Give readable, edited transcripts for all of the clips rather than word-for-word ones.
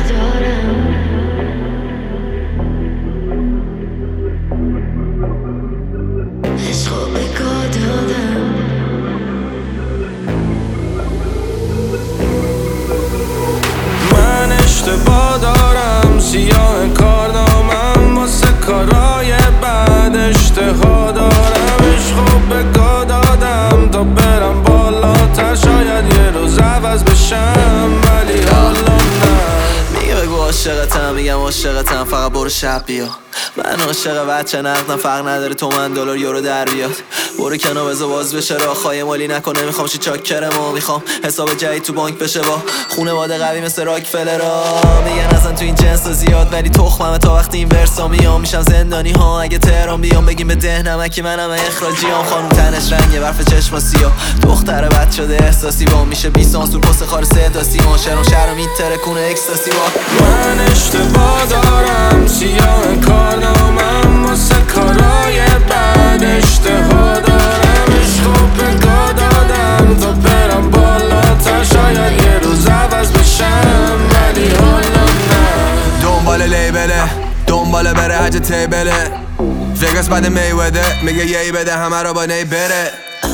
من اشتباه دارم، سیاه کارنامم واسه کارای بد اشتها دارم. عشقو به گا دادم تا برم بالاتر، شاید یه روز عوض بشم ولی حالا نه. میگه بگو عاشقتم، میگم عاشقتم، فقط برو شب بیا. من عاشق بچه نقدم، فرق نداره تومن دلار یورو در بیاد. برو کنار بذار باز بشه راه، خواهی مالی نکنه. میخوام چی چاکرمو، میخوام حساب جدید تو بانک بشه با خونواده قوی مثل راکفلرا. میگن اصلا تو این جنس زیاد ولی تخممه تا وقتی این ورسا میام. میشم زندانی ها اگه تهران بیام، بگیم به ده نمکی منم اخراجیام. خانوم تنش رنگه، برف چشم سیاه، دختر بد شده احساسی با. میشه 20 سانسور پست خار صدا سیما، شهرم میترکونه اکستاسی با. من اشتباه دارم، سیاه کارنامم واسه کارای بد اشتها دارم. عشقو به گا دادم تا برم بالاتر، شاید یه روز عوض بشم ولی حالا نه. دنبال لیبله، دنبال بره حج تیبله. وگاس بعد میوده میگه یهی بده همه رو با نی بره.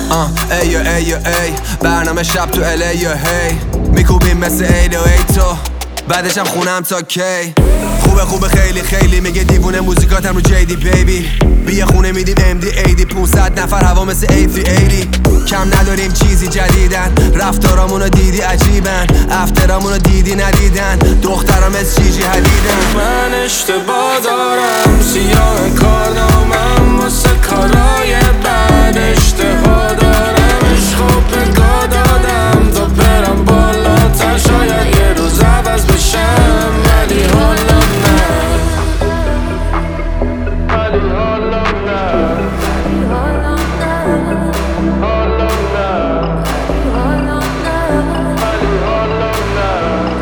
ایو ایو ای برنامه شب تو الی یا هی میکوبیم مثل ایل و ای تو بعدش هم خونم تا کی. خوبه خیلی خیلی میگه دیوونه موزیکاتم رو جیدی بیبی. بیا خونه میدیم MD 80 500 نفر هوا مثل A380. کم نداریم چیزی جدیدن، رفتارامونو دیدی عجیبن، افترامونو دیدی ندیدن، دخترام از چیجی حدیدن. من اشتباه دارم، سیاه کارنامم واسه کارای بد اشتها دارم. عشقو به گا دادم تا برم بالاتر، شاید یه روز عوض بشم ولی حالا نه. ولی حالا نه. حالا نه. ولی حالا نه.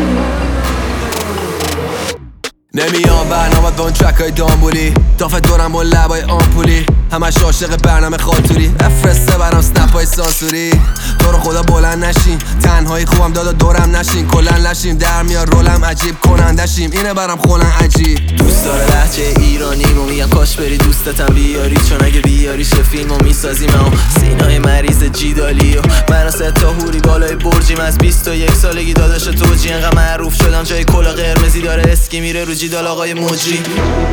نمیام برنامه با اون ترکای دامبولی، دافت دورم با لبای آمپولی، همش عاشق برنامه خاطوری. افرسته برام سنپای سانسوری. تو رو خدا بلند نشین، تنهایی خوبم دادا دورم نشین. کلن لشیم در میار رولم عجیب کنندشیم، اینه برام خولن عجیب. دوست داره لهجه ایرانی رو، میگم کاش بری دوستتم بیاری، چون اگه بیاری شه فیلمو میسازیم. اما سینای مریض جیدالی و من 3 تا هوری بالای برجیم. از 21 سالگی داداش توجی، انقدر معروف شدم جای کلا قرمزی داره اسکی میره رو جیدال آقای موجی.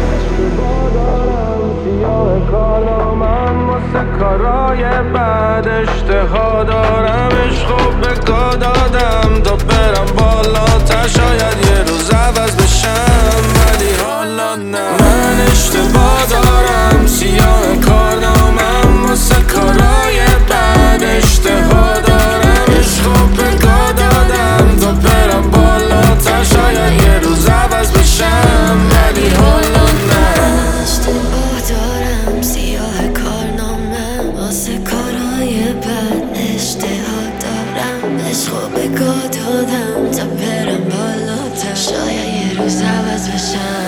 کارنامم واسه کارای بد اشتها دارم. عشقو به گا دادم تا برم بالاتر، شاید یه روز عوض بشم ولی حالا نه. من اشتباه دارم، سیاه کارنامم واسه کارای بد اشتها دارم. عشقو به گا دادم تا برم بالاتر، شاید یه روز عوض بشم ولی حالا نه. اشتباه دارم، سیاه کارنامه واسه کارهای بد اشتها دارم. عشقو به گا دادم تا برم بالاتر، شاید یه روز عوض بشم.